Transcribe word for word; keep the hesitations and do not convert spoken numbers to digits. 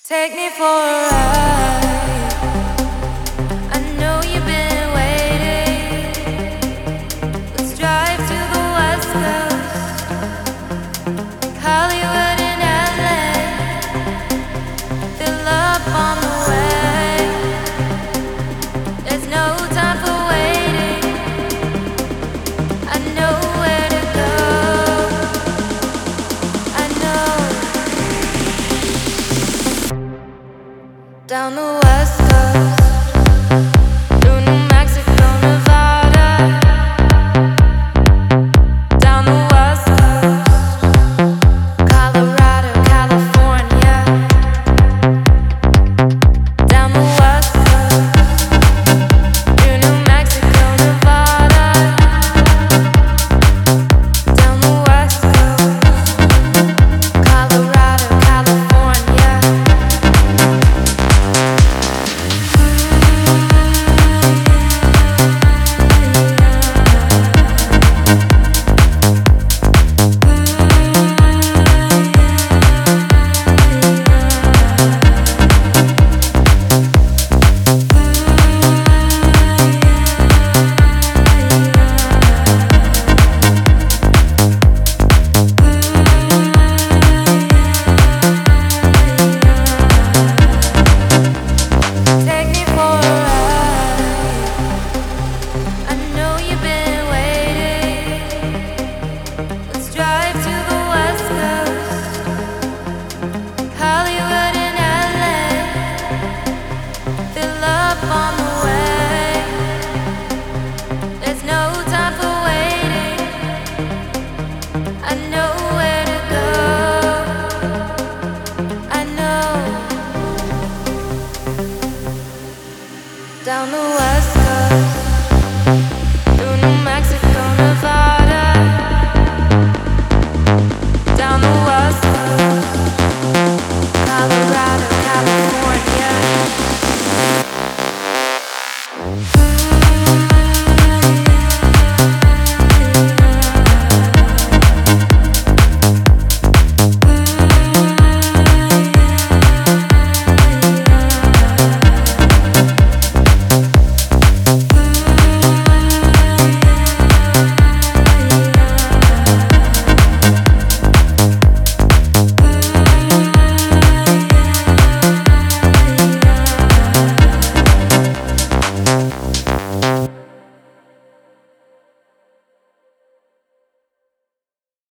Take me for a ride. I know you've been waiting. Let's drive to the West Coast, Hollywood and L A. Fill up on the way. There's no time for waiting. I know where to go. I know. Down the West Coast, through New Mexico, Nevada. Down the West Coast, Colorado, California. Down the West Coast, through New Mexico, Nevada. Down the West Coast, Colorado, California. Take me for a ride. I know you've been waiting. Let's drive to the West Coast, Hollywood and L A. Fill up on the way. There's no time for waiting. I know where to go. I know. Down the West